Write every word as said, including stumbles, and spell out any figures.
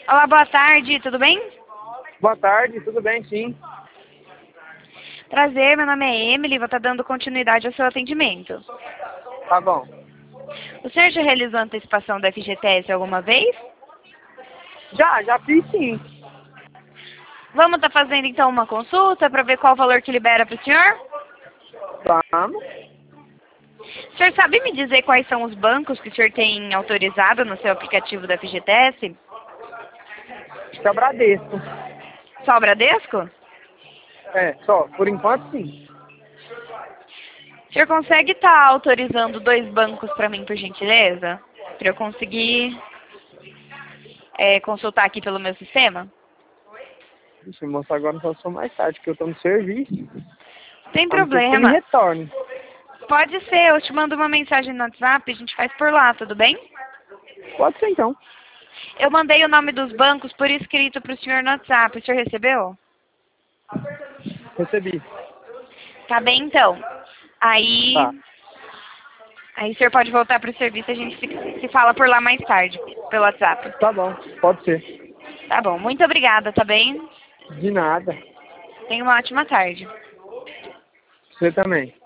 Olá, boa tarde, tudo bem? Boa tarde, tudo bem, sim. Prazer, meu nome é Emily, vou estar dando continuidade ao seu atendimento. Tá bom. O senhor já realizou a antecipação da F G T S alguma vez? Já, já fiz sim. Vamos estar fazendo então uma consulta para ver qual o valor que libera para o senhor? Vamos. O senhor sabe me dizer quais são os bancos que o senhor tem autorizado no seu aplicativo da F G T S? Acho que é o Bradesco. Só o Bradesco? É, só, por enquanto sim. O senhor consegue estar autorizando dois bancos para mim, por gentileza? Para eu conseguir é, consultar aqui pelo meu sistema? Deixa eu mostrar agora só sou mais tarde, que eu tô no serviço. Sem A não ser que você me problema. retorne. Pode ser, eu te mando uma mensagem no WhatsApp, a gente faz por lá, tudo bem? Pode ser então. Eu mandei o nome dos bancos por escrito para o senhor no WhatsApp, o senhor recebeu? Recebi. Tá bem então. Aí, Tá. aí o senhor pode voltar para o serviço, a gente se, se fala por lá mais tarde, pelo WhatsApp. Tá bom, pode ser. Tá bom, muito obrigada, tá bem? De nada. Tenha uma ótima tarde. Você também.